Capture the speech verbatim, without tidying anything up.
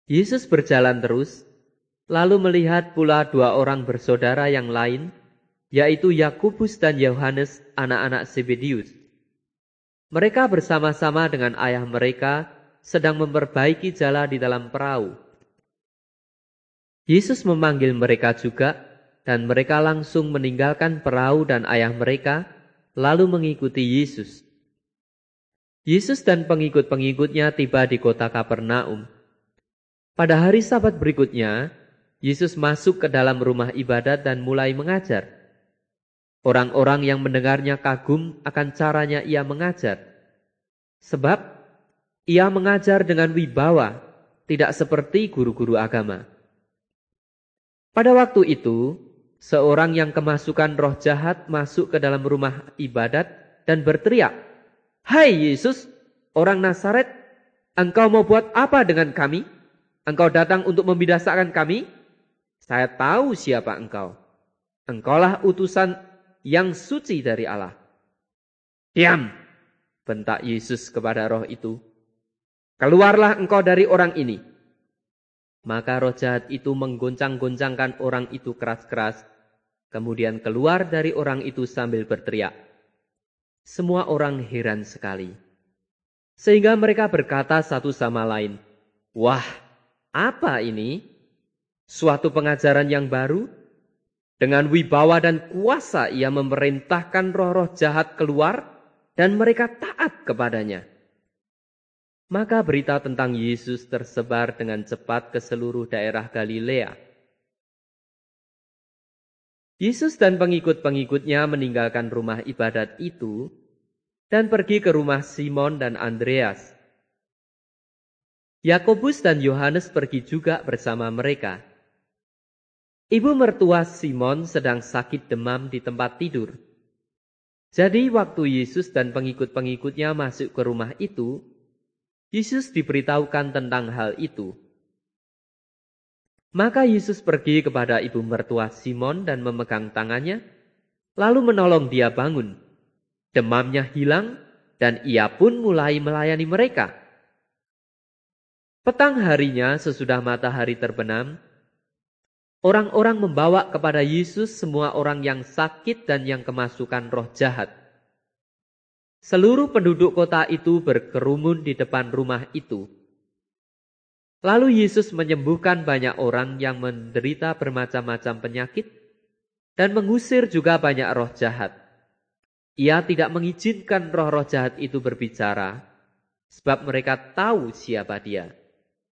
Yesus berjalan terus, lalu melihat pula dua orang bersaudara yang lain, yaitu Yakobus dan Yohanes, anak-anak Zebedius. Mereka bersama-sama dengan ayah mereka sedang memperbaiki jala di dalam perahu. Yesus memanggil mereka juga, dan mereka langsung meninggalkan perahu dan ayah mereka, lalu mengikuti Yesus. Yesus dan pengikut-pengikutnya tiba di kota Kapernaum. Pada hari Sabat berikutnya, Yesus masuk ke dalam rumah ibadat dan mulai mengajar. Orang-orang yang mendengarnya kagum akan caranya ia mengajar. Sebab ia mengajar dengan wibawa, tidak seperti guru-guru agama. Pada waktu itu, seorang yang kemasukan roh jahat masuk ke dalam rumah ibadat dan berteriak, "Hai Yesus, orang Nazaret, engkau mau buat apa dengan kami? Engkau datang untuk membinasakan kami? Saya tahu siapa engkau. Engkaulah utusan yang suci dari Allah." "Diam!" bentak Yesus kepada roh itu. "Keluarlah engkau dari orang ini." Maka roh jahat itu menggoncang-goncangkan orang itu keras-keras, kemudian keluar dari orang itu sambil berteriak. Semua orang heran sekali. Sehingga mereka berkata satu sama lain, "Wah, apa ini? Suatu pengajaran yang baru? Dengan wibawa dan kuasa ia memerintahkan roh-roh jahat keluar dan mereka taat kepadanya." Maka berita tentang Yesus tersebar dengan cepat ke seluruh daerah Galilea. Yesus dan pengikut-pengikutnya meninggalkan rumah ibadat itu dan pergi ke rumah Simon dan Andreas. Yakobus dan Yohanes pergi juga bersama mereka. Ibu mertua Simon sedang sakit demam di tempat tidur. Jadi waktu Yesus dan pengikut-pengikutnya masuk ke rumah itu, Yesus diberitahukan tentang hal itu. Maka Yesus pergi kepada ibu mertua Simon dan memegang tangannya, lalu menolong dia bangun. Demamnya hilang dan ia pun mulai melayani mereka. Petang harinya sesudah matahari terbenam, orang-orang membawa kepada Yesus semua orang yang sakit dan yang kemasukan roh jahat. Seluruh penduduk kota itu berkerumun di depan rumah itu. Lalu Yesus menyembuhkan banyak orang yang menderita bermacam-macam penyakit dan mengusir juga banyak roh jahat. Ia tidak mengizinkan roh-roh jahat itu berbicara, sebab mereka tahu siapa dia.